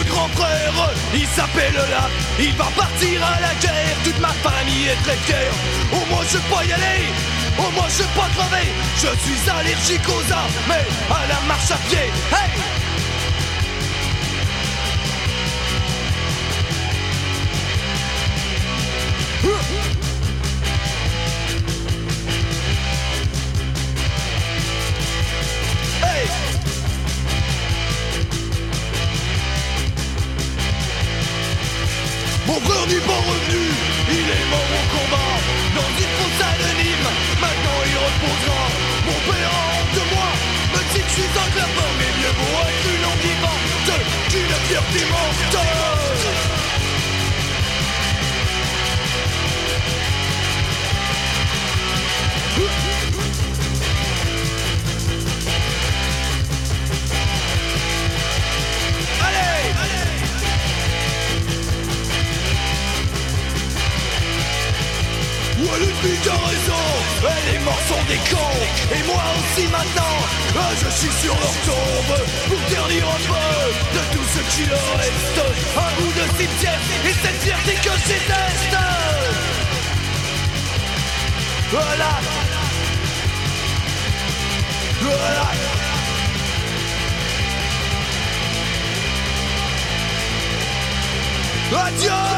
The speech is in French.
notre grand frère, il s'appelle là. Il va partir à la guerre, toute ma famille est très fière. Au moins je peux pas y aller, au moins je peux pas crever. Je suis allergique aux armes, mais à la marche à pied. Hey! Hey! Mon frère n'est pas revenu, il est mort au combat. Dans une fosse anonyme, maintenant il reposera. Mon père a honte de moi, me dit que je suis un clapin. Mais mieux vaut être une langue vivante qu'une fierté morte. Ouais, Ludwig a raison, et les morts sont des cons. Et moi aussi maintenant, je suis sur leur tombe. Pour ternir un peu de tout ce qui leur reste. Un bout de cimetière et cette fierté que je déteste. Voilà. Voilà. Adieu.